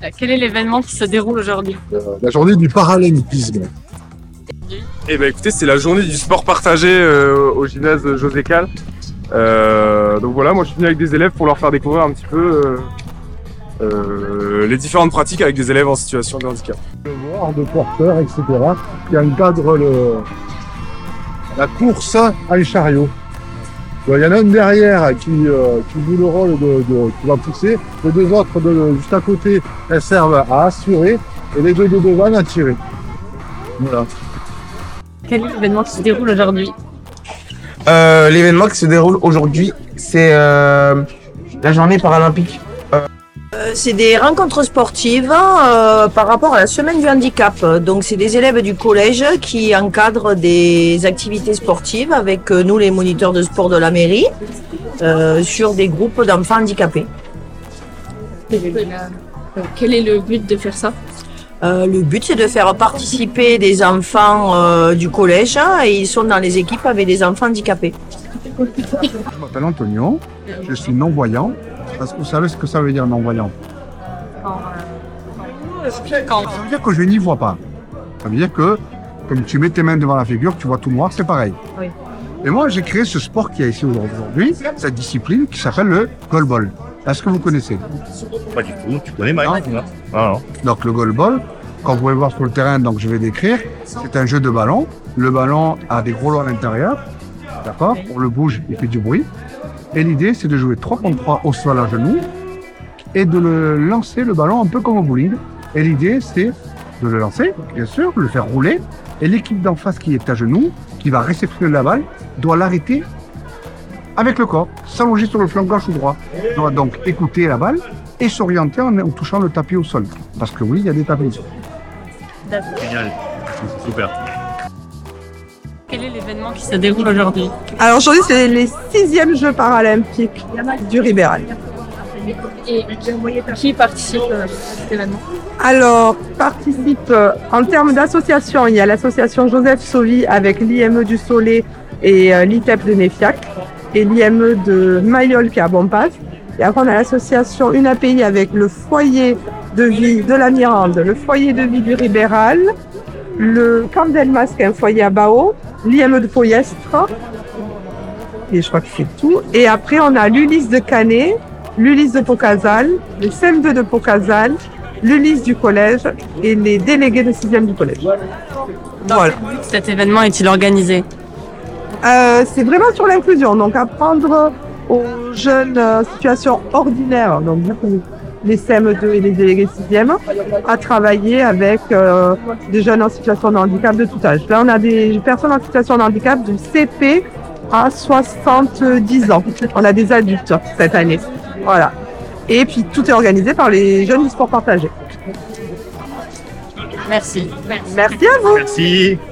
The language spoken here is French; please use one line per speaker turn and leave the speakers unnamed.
Quel est l'événement qui se déroule aujourd'hui?
La journée du paralympisme.
Eh ben écoutez, c'est la journée du sport partagé au gymnase José Cal. Donc voilà, moi je suis venu avec des élèves pour leur faire découvrir un petit peu les différentes pratiques avec des élèves en situation de handicap.
Le voir de porteurs, etc. qui encadre la course à les chariots. Il y en a une derrière qui joue le rôle qui va pousser. Les deux autres juste à côté, elles servent à assurer et les deux de devant à tirer. Voilà.
Quel est l'événement qui se déroule aujourd'hui?
L'événement qui se déroule aujourd'hui, c'est la journée paralympique.
C'est des rencontres sportives par rapport à la semaine du handicap. Donc c'est des élèves du collège qui encadrent des activités sportives avec nous les moniteurs de sport de la mairie sur des groupes d'enfants handicapés.
Quel est le but de faire ça?
Le but c'est de faire participer des enfants du collège et ils sont dans les équipes avec des enfants handicapés.
Je m'appelle Antonio, je suis non-voyant. Est-ce que vous savez ce que ça veut dire non-voyant? Ça veut dire que je n'y vois pas. Ça veut dire que, comme tu mets tes mains devant la figure, tu vois tout noir, c'est pareil.
Oui.
Et moi, j'ai créé ce sport qui est ici aujourd'hui, cette discipline qui s'appelle le goalball. Est-ce que vous connaissez?
Pas du tout, tu connais Mike? Non.
Donc le goalball, quand vous pouvez voir sur le terrain, donc je vais décrire, c'est un jeu de ballon. Le ballon a des gros lots à l'intérieur, d'accord? On le bouge, il fait du bruit. Et l'idée, c'est de jouer 3 contre 3 au sol à genoux et de le lancer le ballon un peu comme au bowling. Et l'idée, c'est de le lancer, bien sûr, le faire rouler. Et l'équipe d'en face qui est à genoux, qui va réceptionner la balle, doit l'arrêter avec le corps, s'allonger sur le flanc gauche ou droit. Doit donc écouter la balle et s'orienter en touchant le tapis au sol. Parce que oui, il y a des tapis.
Génial, c'est super.
Quel est l'événement qui se déroule aujourd'hui?
Alors aujourd'hui, c'est les 6e Jeux paralympiques du Ribéral.
Et qui participe à cet événement?
Alors, participe en termes d'association, il y a l'association Joseph Sauvy avec l'IME du Soleil et l'ITEP de Néfiac et l'IME de Mayol qui est à Bonpass. Et après, on a l'association UNAPI avec le foyer de vie de la Mirande, le foyer de vie du Ribéral, le Camp d'Elmas qui est un foyer à Bao, l'IME de Poyestre, et je crois que c'est tout. Et après, on a l'Ulysse de Canet, l'Ulysse de Pocasal, le CM2 de Pocasal, l'Ulysse du collège et les délégués de 6e du collège. Voilà.
Cet événement est-il organisé?
C'est vraiment sur l'inclusion, donc apprendre aux jeunes en situation ordinaire, donc les CM2 et les délégués 6e, à travailler avec des jeunes en situation de handicap de tout âge. Là, on a des personnes en situation de handicap du CP à 70 ans. On a des adultes cette année. Voilà. Et puis, tout est organisé par les jeunes du sport partagé.
Merci.
Merci à vous.
Merci.